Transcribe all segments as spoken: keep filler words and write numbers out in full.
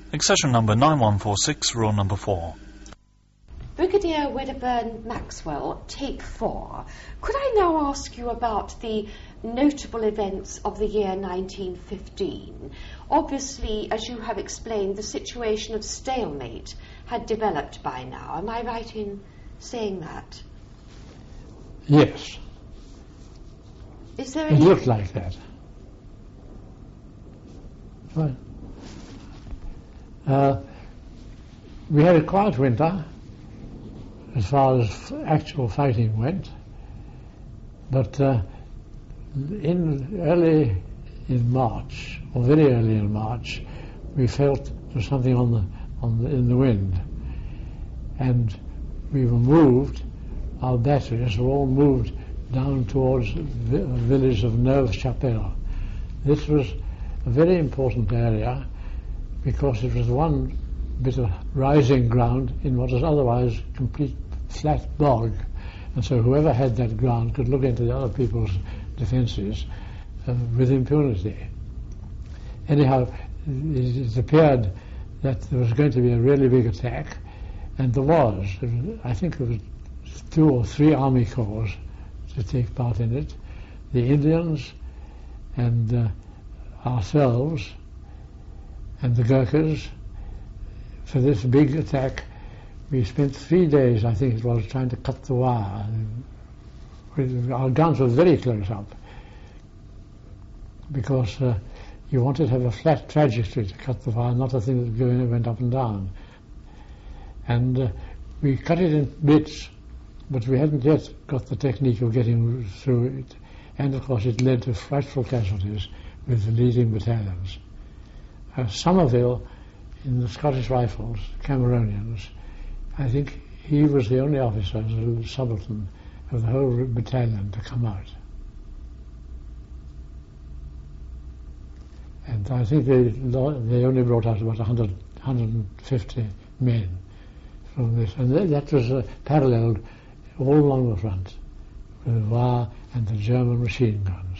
Accession number nine one four six, rule number four. Brigadier Wedderburn Maxwell, take four. Could I now ask you about the notable events of the year nineteen fifteen? Obviously, as you have explained, the situation of stalemate had developed by now. Am I right in saying that? Yes. Is there It any... looked like that. Right. Uh, we had a quiet winter as far as actual fighting went, but uh, in early in March, or very early in March, we felt there was something on the on the, in the wind, and we were moved. Our batteries were all moved down towards the vi- village of Neuve-Chapelle. This was a very important area because it was one bit of rising ground in what was otherwise complete flat bog, and so whoever had that ground could look into the other people's defences uh, with impunity. Anyhow, it, it appeared that there was going to be a really big attack, and there was. There was I think there was two or three army corps to take part in it, the Indians and uh, ourselves and the Gurkhas. For this big attack, we spent three days, I think it was, trying to cut the wire. Our guns were very close up because uh, you wanted to have a flat trajectory to cut the wire, not a thing that going, went up and down. And uh, we cut it in bits, but we hadn't yet got the technique of getting through it. And of course it led to frightful casualties with the leading battalions. Uh, Somerville in the Scottish Rifles, Cameronians, I think he was the only officer, as a subaltern, of the whole battalion to come out. And I think they, they only brought out about one hundred, one hundred fifty men from this. And th- that was uh, paralleled all along the front with the wire and the German machine guns.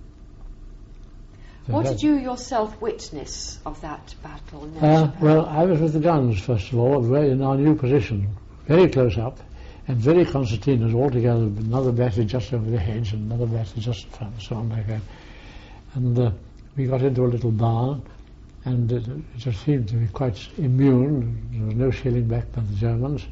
So What that, did you yourself witness of that battle? in Uh, Neuve-Chapelle? well, I was with the guns, first of all, very, in our new position, very close up, and very concertinas all together, another battery just over the hedge and another battery just in front, so on like that. And uh, we got into a little barn, and it, it just seemed to be quite immune. There was no shelling back by the Germans.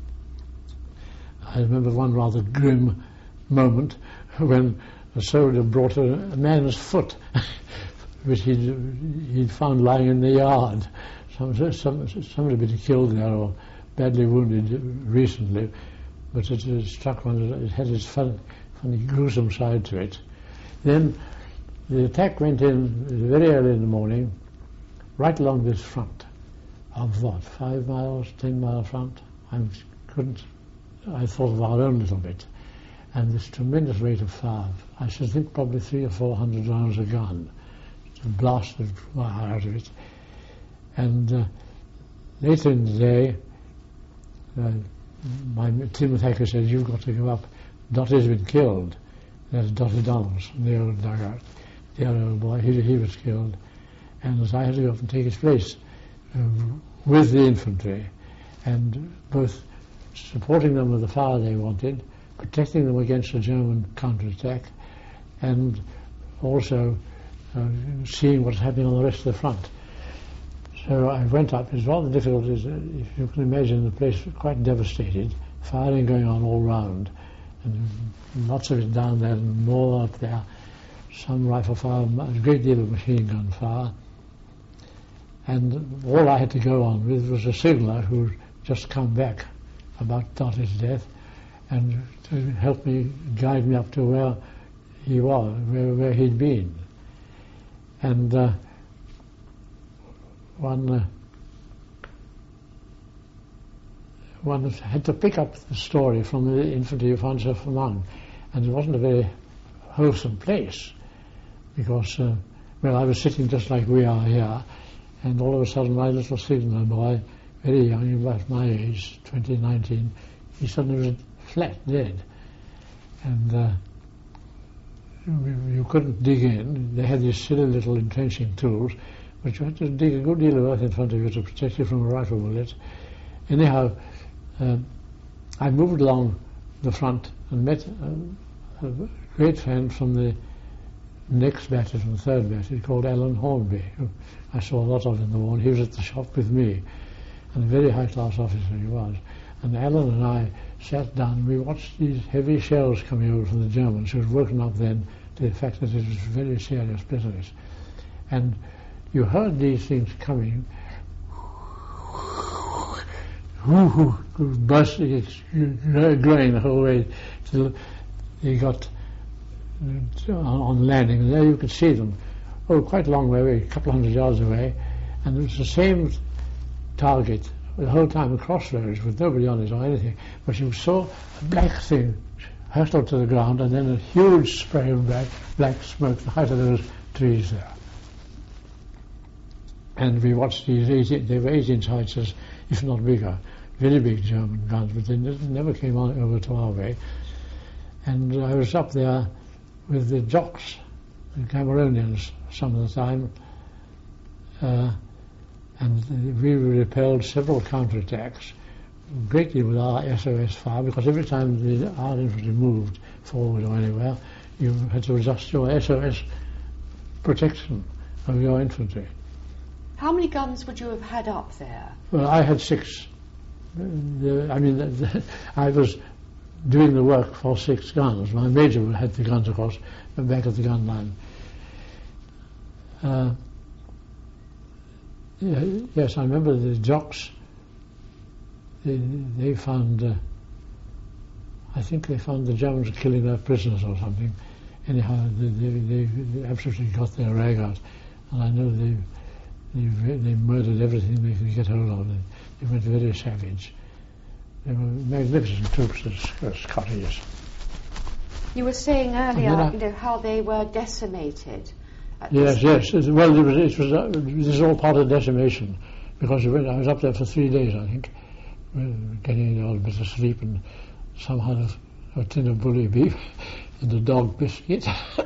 I remember one rather grim moment when a soldier brought a, a man's foot which he'd, he'd found lying in the yard. Some, some, somebody had been killed there or badly wounded recently, but it, it struck one, it had its fun, funny gruesome side to it. Then the attack went in very early in the morning, right along this front of what, five miles, ten mile front? I couldn't, I thought of our own little bit. And this tremendous rate of fire, I should think probably three or four hundred rounds a gun, to blast the wire out of it. And uh, later in the day, uh, my Tim Thacker said, "You've got to go up. Dottie's been killed." That's Dottie Donalds, the old dugout. The other old boy, he, he was killed. And as I had to go up and take his place uh, with the infantry, and both supporting them with the fire they wanted, protecting them against a German counterattack, and also uh, seeing what's happening on the rest of the front. So I went up. It's rather difficult, if you can imagine, the place was quite devastated, firing going on all round, and lots of it down there and more up there, some rifle fire, a great deal of machine gun fire. And all I had to go on with was a signaller who'd just come back about Dottie's death, and to help me, guide me up to where he was, where, where he'd been. And uh, one, uh, one had to pick up the story from the infantry you found yourself among, and it wasn't a very wholesome place, because, uh, well, I was sitting just like we are here, and all of a sudden my little signaller boy, very young, about my age, twenty, nineteen, he suddenly was flat dead. And uh, you couldn't dig in. They had these silly little entrenching tools, but you had to dig a good deal of earth in front of you to protect you from a rifle bullet. Anyhow, uh, I moved along the front and met a, a great friend from the next battery, from the third battery, called Alan Hornby, who I saw a lot of in the war, and he was at the shop with me, and a very high-class officer he was. And Alan and I sat down and we watched these heavy shells coming over from the Germans, who had woken up then to the fact that it was very serious business. And you heard these things coming, bursting, glowing the whole way till they got on landing, and there you could see them, oh, quite a long way away, a couple of hundred yards away, and it was the same target the whole time across roads with nobody on it or anything, but you saw a black thing hurtled to the ground and then a huge spray of black, black smoke, the height of those trees there. And we watched these eighteen, they were eighteen howitzers, if not bigger, very big German guns, but they never came on over to our way. And I was up there with the Jocks, the Cameroonians, some of the time, uh, and we repelled several counterattacks, greatly with our S O S fire, because every time the, our infantry moved forward or anywhere, you had to adjust your S O S protection of your infantry. How many guns would you have had up there? Well, I had six. The, I mean, the, the, I was doing the work for six guns. My major had the guns, of course, back at the gun line. Uh, yeah, yes, I remember the Jocks. They, they found, uh, I think they found the Germans killing their prisoners or something. Anyhow, they, they, they absolutely got their rag out, and I know they, they, they murdered everything they could get hold of. They, they went very savage. They were magnificent troops, the Scottish. You were saying earlier, I, you know, how they were decimated. Yes, yes. It, well, it was, it was uh, this is all part of decimation, because I was up there for three days, I think, getting a bit of sleep and somehow a tin of bully beef and a dog biscuit.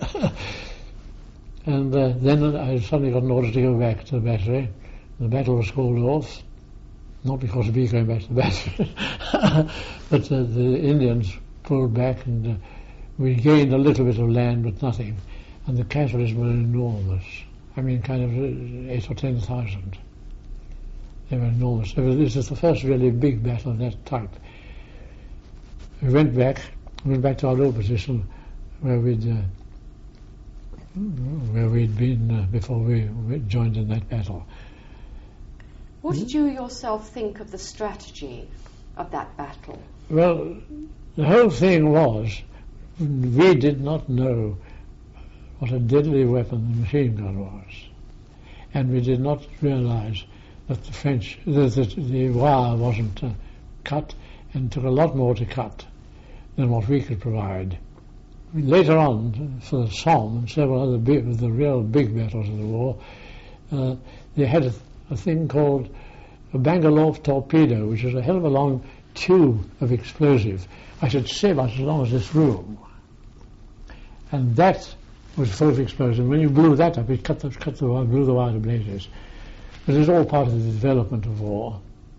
And uh, then I suddenly got an order to go back to the battery. The battle was called off, not because of me going back to the battery, but uh, the Indians pulled back, and uh, we gained a little bit of land, but nothing. And the casualties were enormous. I mean, kind of eight or ten thousand. They were enormous. This is the first really big battle of that type. We went back, went back to our old position where we'd uh, where we'd been uh, before we, we joined in that battle. What did you yourself think of the strategy of that battle? Well, the whole thing was, we did not know what a deadly weapon the machine gun was, and we did not realize that the French, that the, the wire wasn't uh, cut, and took a lot more to cut than what we could provide. Later on, for the Somme and several other big, the real big battles of the war, uh, they had a, a thing called a Bangalore torpedo, which was a hell of a long tube of explosive. I should say about as long as this room. And that was full of explosive. When you blew that up, it cut the, cut the wire, blew the wire to blazes. But it's all part of the development of war.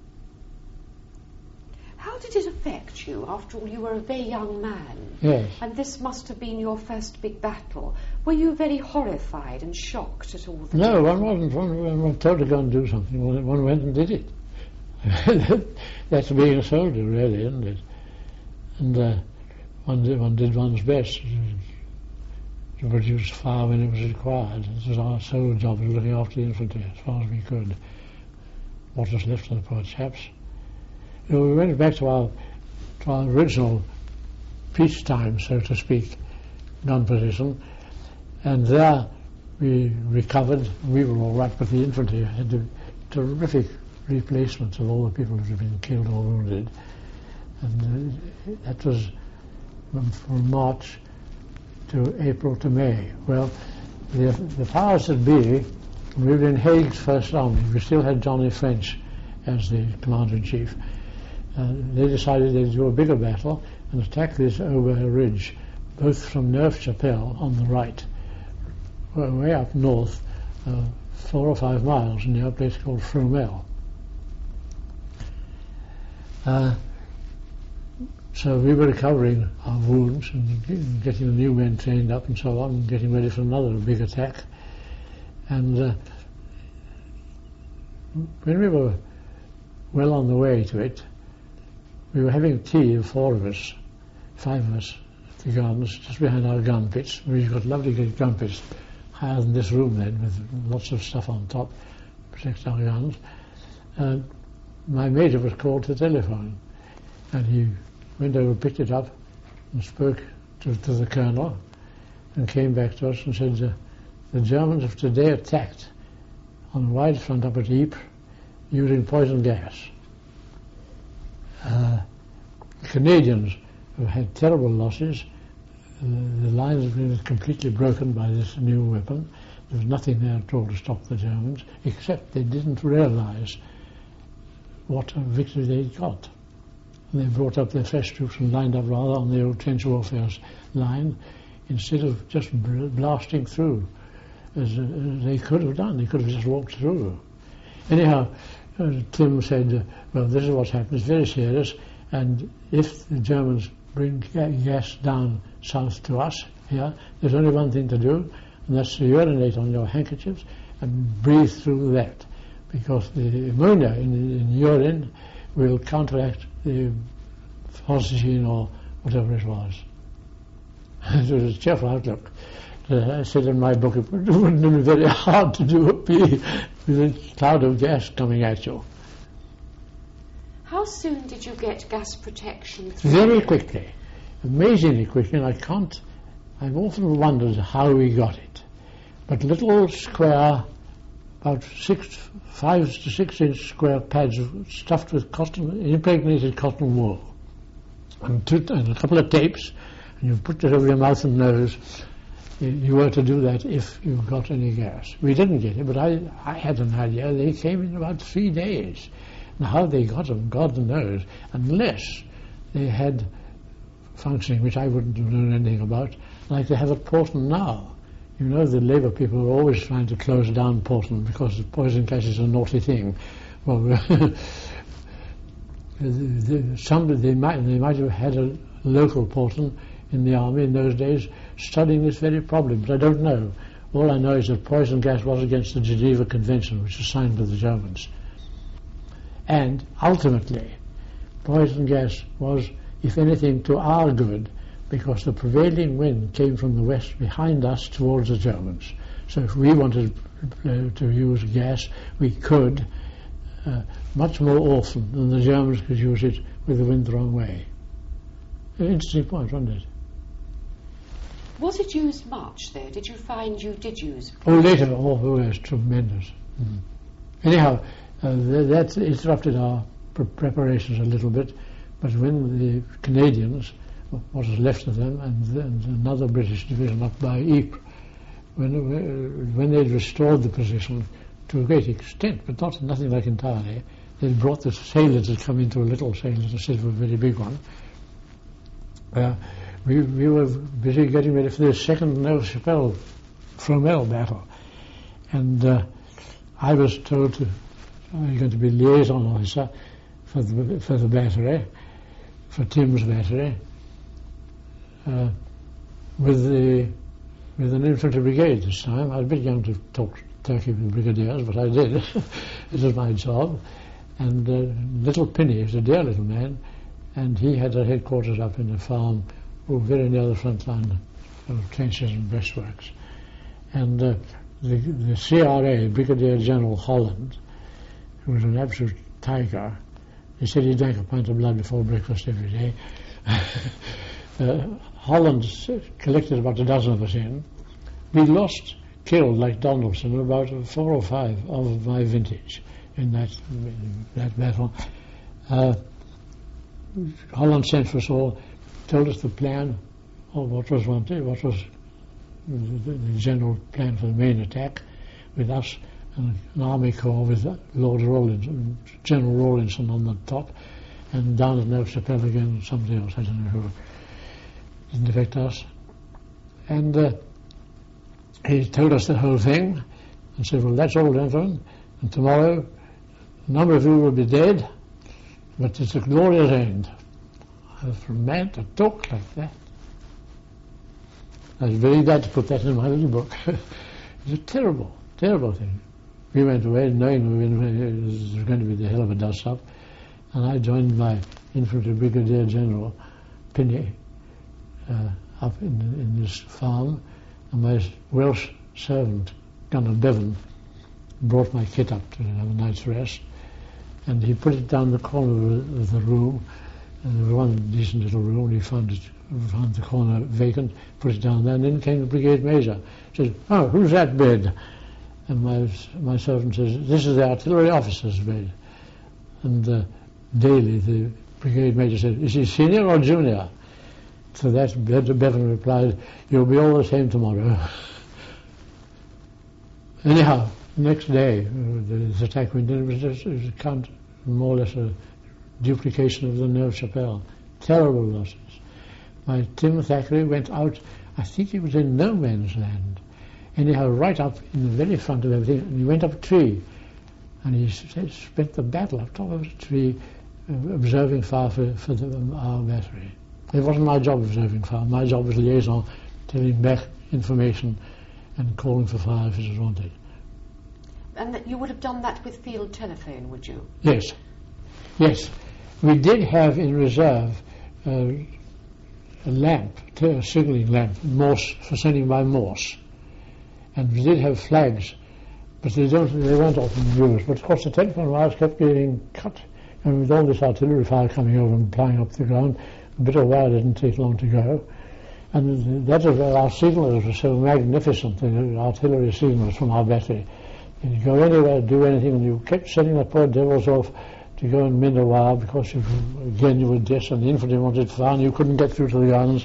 How did it affect you? After all, you were a very young man. Yes. And this must have been your first big battle. Were you very horrified and shocked at all the No, one wasn't. One, one was told to go and do something. One, one went and did it. That's being a soldier, really, isn't it? And uh, one, did, one did one's best to produce fire when it was required. It was our sole job of looking after the infantry as far as we could. What was left of the poor chaps. You know, we went back to our, to our original peacetime, so to speak, gun position, and there we recovered. We were all right, but the infantry had a terrific replacement of all the people who had been killed or wounded. And uh, that was from March to April to May. Well, the, the powers that be, we were in Haig's First Army. We still had Johnny French as the commander-in-chief. Uh, they decided they'd do a bigger battle and attack this Aubert Ridge, both from Neuf-Chapelle on the right, way up north, uh, four or five miles near a place called Fromelles. Uh, so we were recovering our wounds and getting the new men trained up and so on, and getting ready for another big attack. And uh, when we were well on the way to it, we were having tea, four of us, five of us, at the guns, just behind our gun pits. We've got lovely good gun pits, higher than this room then, with lots of stuff on top, protects our guns. And my major was called to the telephone, and he went over, picked it up, and spoke to, to the colonel, and came back to us and said, uh, the Germans have today attacked on a wide front up at Ypres using poison gas. Uh, the Canadians have had terrible losses. Uh, the lines have been completely broken by this new weapon. There was nothing there at all to stop the Germans, except they didn't realize what a victory they'd got. And they brought up their fresh troops and lined up rather on the old trench warfare line, instead of just bl- blasting through as, uh, as they could have done. They could have just walked through. Anyhow, uh, Tim said, uh, well, this is what's happened, it's very serious, and if the Germans bring gas down south to us here, there's only one thing to do, and that's to urinate on your handkerchiefs and breathe through that, because the ammonia in, in urine will counteract the oxygen or whatever it was. It was a cheerful outlook. Uh, I said in my book, it wouldn't be very hard to do a pee with a cloud of gas coming at you. How soon did you get gas protection through? Very quickly, amazingly quickly, and I can't, I've often wondered how we got it. But little square, about six, five to six inch square pads stuffed with cotton, impregnated cotton wool, and, two, and a couple of tapes, and you put it over your mouth and nose. You were to do that if you got any gas. We didn't get it, but I, I had an idea. They came in about three days. Now, how they got them, God knows, unless they had functioning, which I wouldn't have known anything about, like they have at Portland now. You know, the Labour people are always trying to close down Portland because the poison gas is a naughty thing. Well, somebody, they might, they might have had a local Portland in the army in those days studying this very problem, but I don't know. All I know is that poison gas was against the Geneva Convention, which was signed by the Germans. And ultimately, poison gas was, if anything, to our good, because the prevailing wind came from the west behind us towards the Germans. So if we wanted uh, to use gas, we could, uh, much more often than the Germans could use it with the wind the wrong way. An interesting point, wasn't it? Was it used much, though? Did you find you did use? Oh, later, oh, oh yes, tremendous. Mm. Anyhow, uh, th- that interrupted our pre- preparations a little bit, but when the Canadians, what was left of them, and, th- and another British division up by Ypres, when, uh, when they'd restored the position to a great extent, but not nothing like entirely, they brought the sailors that come into a little sailor instead of a very big one. Uh, we, we were busy getting ready for the second Neuve Chapelle Fromelles battle, and uh, I was told to, I'm going to be liaison officer for the, for the battery, for Tim's battery, uh, with the with an infantry brigade this time. I was a bit young to talk Turkey with brigadiers, but I did. It was my job. And uh, little Pinny was a dear little man, and he had a headquarters up in a farm oh, very near the front line of trenches and breastworks. And uh, the, the C R A, Brigadier General Holland, who was an absolute tiger, he said he drank a pint of blood before breakfast every day. uh, Holland collected about a dozen of us in. We lost, killed like Donaldson, about four or five of my vintage in that, in that battle. Uh, Holland sent for us all, told us the plan of what was wanted, what was the, the general plan for the main attack, with us and an army corps with Lord Rawlinson, General Rawlinson on the top, and down at Neuve Chapelle again, somebody else, I don't know who. Didn't affect us. And uh, he told us the whole thing, and said, well, that's all, gentlemen, and tomorrow a number of you will be dead, but it's a glorious end. And for a man to talk like that, I was very glad to put that in my little book. It was a terrible, terrible thing. We went away knowing we were, it was going to be the hell of a dust-up, and I joined my infantry brigadier general, Pinney, uh, up in, in this farm, and my Welsh servant, Gunner Bevan, brought my kit up to have a night's rest, and he put it down the corner of the, of the room, and there was one decent little room, he found it, found the corner vacant, put it down there, and then came the brigade major, said, oh, who's that bed? And my, my servant says, this is the artillery officer's bed. And uh, Daly, the brigade major, said, is he senior or junior? So that Bevan replied, you'll be all the same tomorrow. Anyhow, next day, uh, the attack went in, it was just it was a count, more or less a duplication of the Neuve Chapelle. Terrible losses. My Tim Thackeray went out, I think he was in no man's land. Anyhow, right up in the very front of everything, and he went up a tree, and he s- spent the battle up top of the tree, uh, observing fire for, for the, um, our battery. It wasn't my job observing fire. My job was liaison, telling back information and calling for fire if it was wanted. And that you would have done that with field telephone, would you? Yes, yes. We did have in reserve uh, a lamp, a signalling lamp, Morse, for sending by Morse. And we did have flags, but they don't. They weren't often used. But of course the telephone wires kept getting cut, and with all this artillery fire coming over and plying up the ground, a bit of wire didn't take long to go. And that was where our signals were so magnificent, the artillery signals from our battery. You go anywhere, do anything, and you kept sending the poor devils off to go and mend a wire because you, again you were just, and the infantry wanted fire, and you couldn't get through to the guns.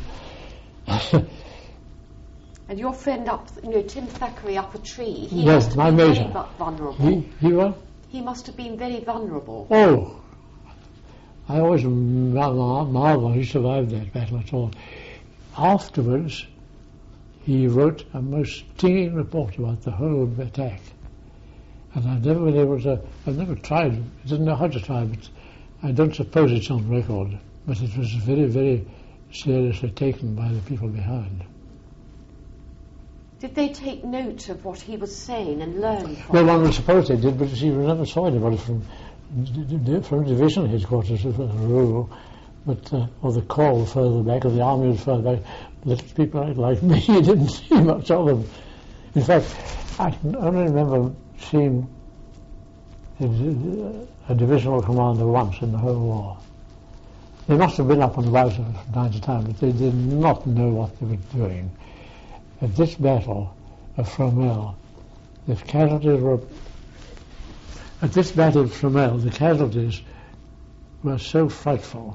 And your friend up, you know, Tim Thackeray up a tree, he Yes, must my have been major. very vu- vulnerable. He, he was? He must have been very vulnerable. Oh, I always mar- mar- marvel he survived that battle at all. Afterwards, he wrote a most stinging report about the whole attack. And I've never been able to, I've never tried, I didn't know how to try, but I don't suppose it's on record. But it was very, very seriously taken by the people behind. Did they take note of what he was saying and learn from Well, it? one would suppose they did, but you see, we never saw anybody from, from division headquarters as a rule, but, uh, or the corps further back, or the army was further back. Little people like me, you didn't see much of them. In fact, I can only remember seeing a, a divisional commander once in the whole war. They must have been up on the Wowser from time to time, but they did not know what they were doing. At this battle of Fromelles, the casualties were... At this battle of Fromelles, the casualties were so frightful.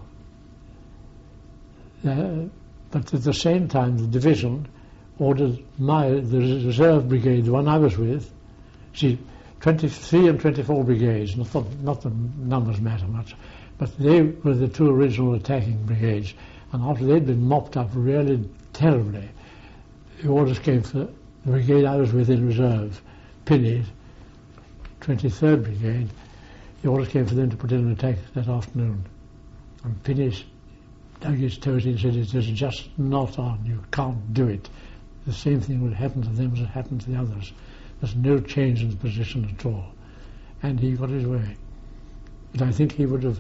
Uh, but at the same time, the division ordered my, the reserve brigade, the one I was with, see, twenty-three and twenty-four brigades, not the, not the numbers matter much, but they were the two original attacking brigades, and after they'd been mopped up really terribly, the orders came for the brigade I was with in reserve, Pinney, twenty-third Brigade, the orders came for them to put in an attack that afternoon. And Pinney dug his toes in and said, it is just not on, you can't do it. The same thing would happen to them as it happened to the others. There's no change in the position at all. And he got his way. But I think he would have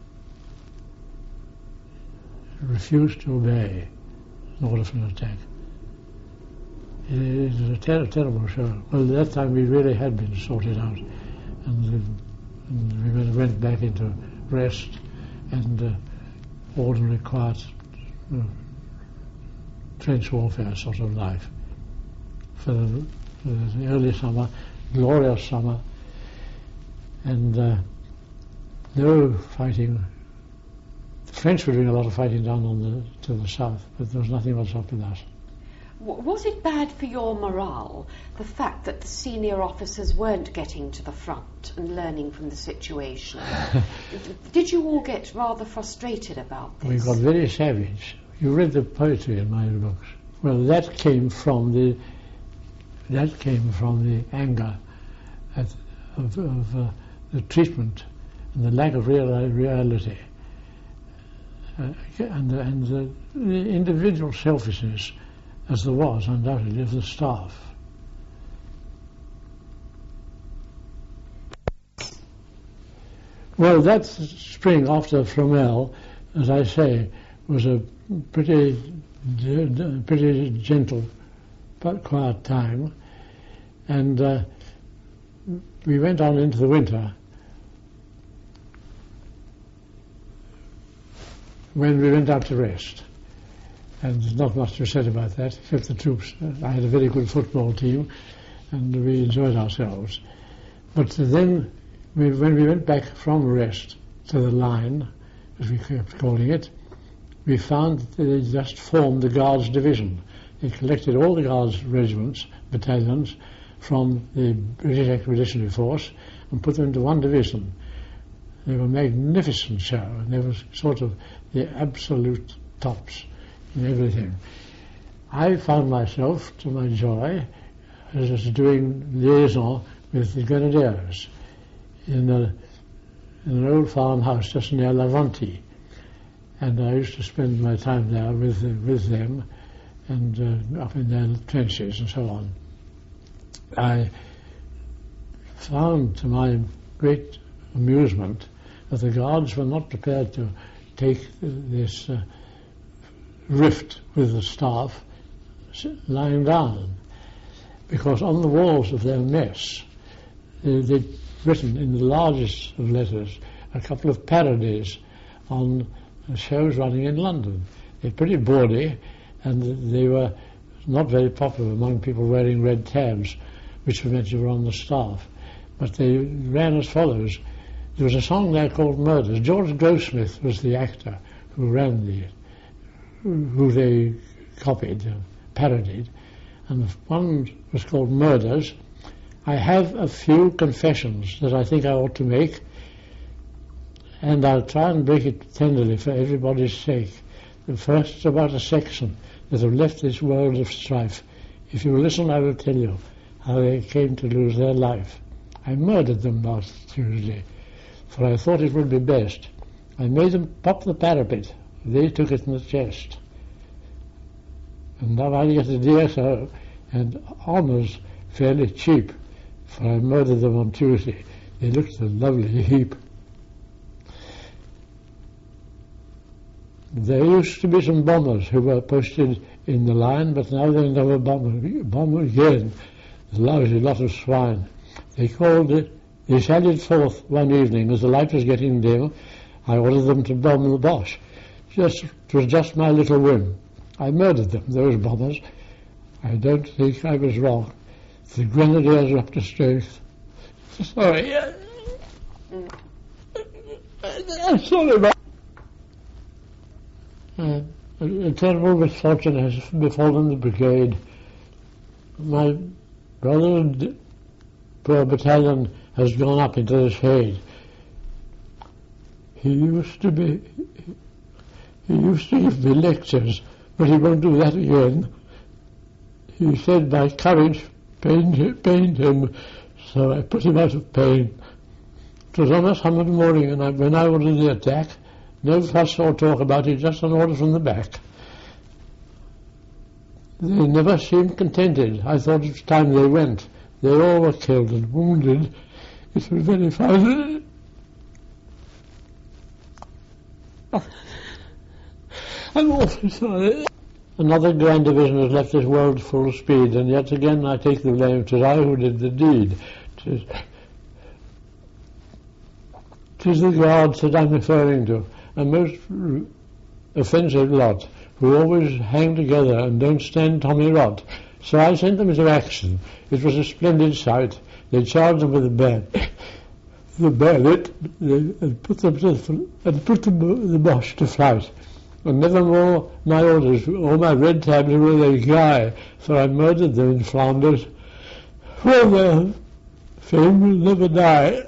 refused to obey in order for an attack. It was a ter- terrible show. Well, at that time we really had been sorted out. And, uh, and we went, went back into rest and uh, ordinary, quiet, uh, trench warfare sort of life. For the, for the early summer, glorious summer, and uh, no fighting. The French were doing a lot of fighting down on the to the south, but there was nothing much up with us. W- Was it bad for your morale, the fact that the senior officers weren't getting to the front and learning from the situation? Did you all get rather frustrated about this? We got very savage. You read the poetry in my books. Well, that came from the that came from the anger at, of, of uh, the treatment and the lack of real, reality uh, and, the, and the, the individual selfishness, as there was undoubtedly, of the staff. Well, that spring after Fromelles, as I say, was a pretty, pretty gentle but quiet time, and uh, we went on into the winter when we went out to rest. And there's not much to be said about that, except the troops. I had a very good football team, and we enjoyed ourselves. But then, we, when we went back from rest to the line, as we kept calling it, we found that they just formed the Guards Division. They collected all the Guards regiments, battalions, from the British Expeditionary Force and put them into one division. They were a magnificent show, and they were sort of the absolute tops in everything. I found myself, to my joy, as I was doing liaison with the Grenadiers in, a, in an old farmhouse just near Laventie. And I used to spend my time there with, uh, with them and uh, up in their trenches and so on. I found, to my great amusement, that the Guards were not prepared to take this uh, rift with the staff lying down, because on the walls of their mess they, they'd written in the largest of letters a couple of parodies on shows running in London. They're pretty bawdy, and they were not very popular among people wearing red tabs, which meant you were on the staff. But they ran as follows. There was a song there called Murders. George Grossmith was the actor who ran the, who they copied, uh, parodied, and one was called Murders. I have a few confessions that I think I ought to make, and I'll try and break it tenderly for everybody's sake. The first is about a section that have left this world of strife. If you listen, I will tell you how they came to lose their life. I murdered them last Tuesday, for I thought it would be best. I made them pop the parapet. They took it in the chest. And now I get a D S O and honours fairly cheap, for I murdered them on Tuesday. They looked a lovely heap. There used to be some bombers who were posted in the line, but now they never bomb, bomb again. The lousy lot of swine. They called it, they sallied forth one evening as the light was getting dim. I ordered them to bomb the Boche. Just, it was just my little whim. I murdered them, those bombers. I don't think I was wrong. The Grenadiers are up to strength. Sorry. I'm sorry about Uh, a, a terrible misfortune has befallen the brigade. My brother's d- poor battalion has gone up into the shade. He used to be, he used to give me lectures, but he won't do that again. He said my courage pained, pained him, so I put him out of pain. It was on a summer morning, and I, when I ordered the attack, no fuss or talk about it, just an order from the back. They never seemed contented. I thought it was time they went. They all were killed and wounded. It was very fine. I'm awfully sorry. Another grand division has left this world full speed, and yet again I take the blame. It was I who did the deed. It is the Guards that I'm referring to. A most r- offensive lot who always hang together and don't stand Tommy Rot. So I sent them into action. It was a splendid sight. They charged them with a bayonet, the bayonet, and put them to the, and put the, the Boche to flight. And nevermore my orders, all my red tabs were their guy, for I murdered them in Flanders. Well, their fame will never die.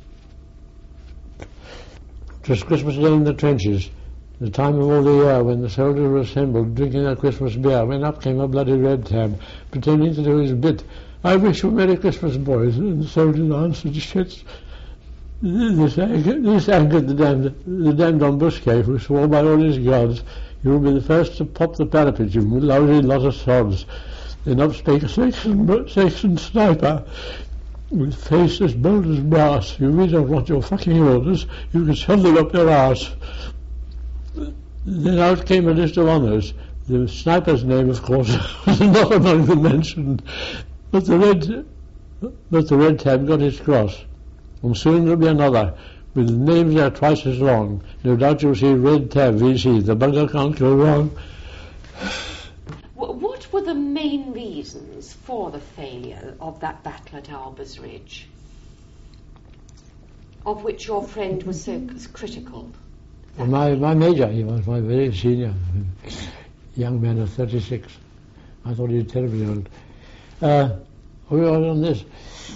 It was Christmas Day in the trenches, the time of all the year when the soldiers were assembled drinking their Christmas beer, when up came a bloody red tab, pretending to do his bit I wish you a Merry Christmas, boys, and the soldiers answered the shits. This anchored, this anchored the damned, the damned ambuscade who swore by all his gods, you will be the first to pop the parapet, you lousy lot of sods. Then up spake a Saxon, Saxon sniper, with face as bold as brass. You really don't want your fucking orders, you can shove them up your arse. Then out came a list of honours. The sniper's name, of course, was not among the mentioned, but the red, but the red tab got his cross. And soon there'll be another, with names that are twice as long. No doubt you'll see red tab V C. The bugger can't go wrong. What were the main reasons for the failure of that battle at Albers Ridge, of which your friend was so critical? Well, my, my major, he was my very senior young man of thirty-six. I thought he was terribly old. Uh, we were on this.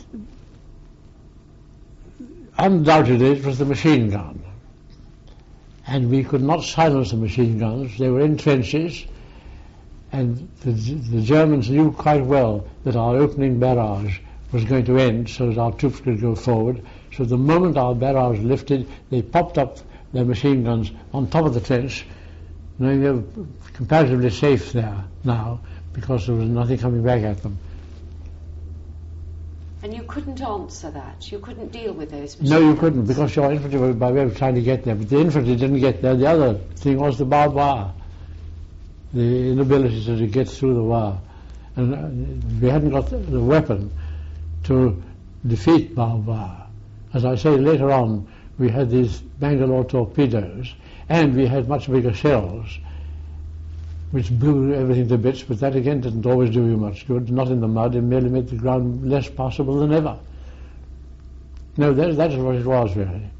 Undoubtedly it was the machine gun. And we could not silence the machine guns. They were in trenches. And the, the Germans knew quite well that our opening barrage was going to end so that our troops could go forward. So the moment our barrage lifted, they popped up their machine guns on top of the trench, knowing they were comparatively safe there now because there was nothing coming back at them. And you couldn't answer that? You couldn't deal with those machine No, you guns? couldn't, because your infantry were by way of trying to get there. But the infantry didn't get there. The other thing was the barbed wire. The inability to get through the wire. And uh, we hadn't got the, the weapon to defeat barbed wire. As I say, later on, we had these Bangalore torpedoes, and we had much bigger shells, which blew everything to bits, but that again didn't always do you much good. Not in the mud, it merely made the ground less passable than ever. No, that, that is what it was, really.